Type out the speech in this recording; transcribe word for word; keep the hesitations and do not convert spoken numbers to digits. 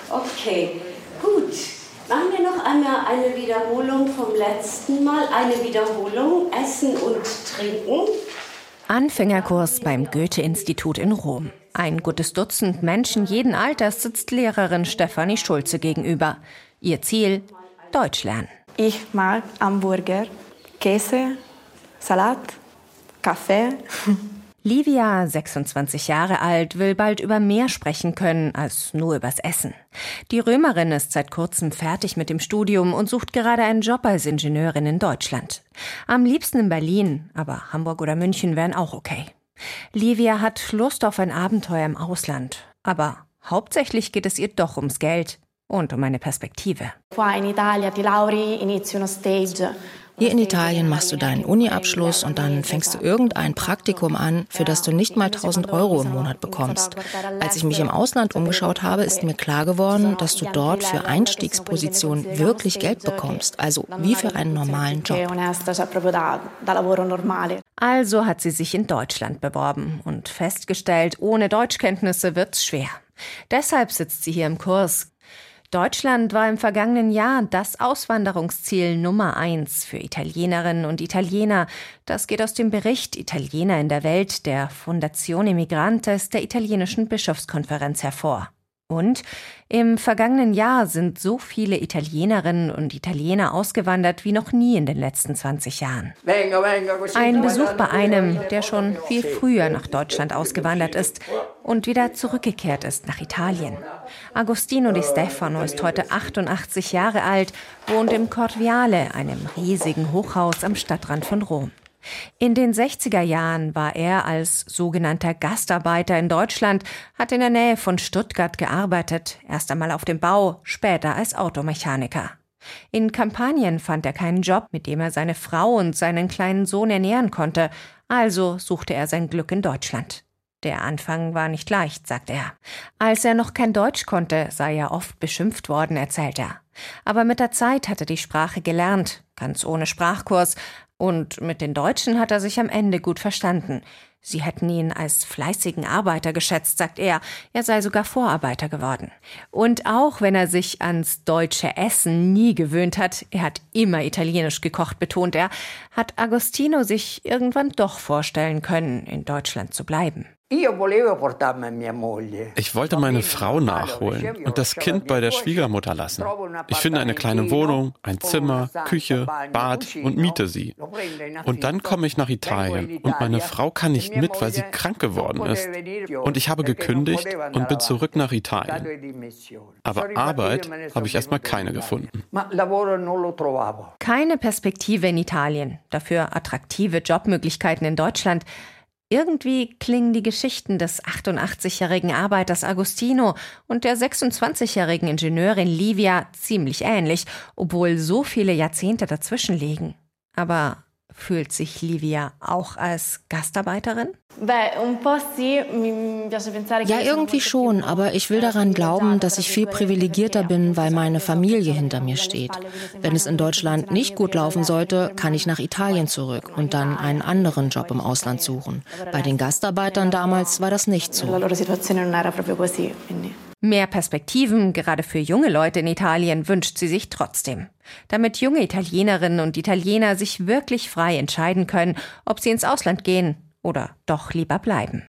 Okay, gut. Machen wir noch einmal eine Wiederholung vom letzten Mal. Eine Wiederholung, Essen und Trinken. Anfängerkurs beim Goethe-Institut in Rom. Ein gutes Dutzend Menschen jeden Alters sitzt Lehrerin Stefanie Schulze gegenüber. Ihr Ziel? Deutsch lernen. Ich mag Hamburger, Käse, Salat, Kaffee. Livia, sechsundzwanzig Jahre alt, will bald über mehr sprechen können als nur übers Essen. Die Römerin ist seit kurzem fertig mit dem Studium und sucht gerade einen Job als Ingenieurin in Deutschland. Am liebsten in Berlin, aber Hamburg oder München wären auch okay. Livia hat Lust auf ein Abenteuer im Ausland. Aber hauptsächlich geht es ihr doch ums Geld und um eine Perspektive. Hier in Italien machst du deinen Uni-Abschluss und dann fängst du irgendein Praktikum an, für das du nicht mal tausend Euro im Monat bekommst. Als ich mich im Ausland umgeschaut habe, ist mir klar geworden, dass du dort für Einstiegspositionen wirklich Geld bekommst, also wie für einen normalen Job. Also hat sie sich in Deutschland beworben und festgestellt, ohne Deutschkenntnisse wird's schwer. Deshalb sitzt sie hier im Kurs. Deutschland war im vergangenen Jahr das Auswanderungsziel Nummer eins für Italienerinnen und Italiener. Das geht aus dem Bericht Italiener in der Welt der Fondazione Migrantes der italienischen Bischofskonferenz hervor. Und im vergangenen Jahr sind so viele Italienerinnen und Italiener ausgewandert wie noch nie in den letzten zwanzig Jahren. Ein Besuch bei einem, der schon viel früher nach Deutschland ausgewandert ist und wieder zurückgekehrt ist nach Italien. Agostino Di Stefano ist heute achtundachtzig Jahre alt, wohnt im Corviale, einem riesigen Hochhaus am Stadtrand von Rom. In den sechziger Jahren war er als sogenannter Gastarbeiter in Deutschland, hat in der Nähe von Stuttgart gearbeitet, erst einmal auf dem Bau, später als Automechaniker. In Kampanien fand er keinen Job, mit dem er seine Frau und seinen kleinen Sohn ernähren konnte, also suchte er sein Glück in Deutschland. Der Anfang war nicht leicht, sagt er. Als er noch kein Deutsch konnte, sei er oft beschimpft worden, erzählt er. Aber mit der Zeit hat er die Sprache gelernt, ganz ohne Sprachkurs. Und mit den Deutschen hat er sich am Ende gut verstanden. Sie hätten ihn als fleißigen Arbeiter geschätzt, sagt er. Er sei sogar Vorarbeiter geworden. Und auch wenn er sich ans deutsche Essen nie gewöhnt hat, er hat immer italienisch gekocht, betont er, hat Agostino sich irgendwann doch vorstellen können, in Deutschland zu bleiben. Ich wollte meine Frau nachholen und das Kind bei der Schwiegermutter lassen. Ich finde eine kleine Wohnung, ein Zimmer, Küche, Bad und miete sie. Und dann komme ich nach Italien und meine Frau kann nicht mit, weil sie krank geworden ist. Und ich habe gekündigt und bin zurück nach Italien. Aber Arbeit habe ich erstmal keine gefunden. Keine Perspektive in Italien, dafür attraktive Jobmöglichkeiten in Deutschland. Irgendwie klingen die Geschichten des achtundachtzigjährigen Arbeiters Agostino und der sechsundzwanzigjährigen Ingenieurin Livia ziemlich ähnlich, obwohl so viele Jahrzehnte dazwischen liegen. Aber fühlt sich Livia auch als Gastarbeiterin? Ja, irgendwie schon, aber ich will daran glauben, dass ich viel privilegierter bin, weil meine Familie hinter mir steht. Wenn es in Deutschland nicht gut laufen sollte, kann ich nach Italien zurück und dann einen anderen Job im Ausland suchen. Bei den Gastarbeitern damals war das nicht so. Mehr Perspektiven, gerade für junge Leute in Italien, wünscht sie sich trotzdem. Damit junge Italienerinnen und Italiener sich wirklich frei entscheiden können, ob sie ins Ausland gehen oder doch lieber bleiben.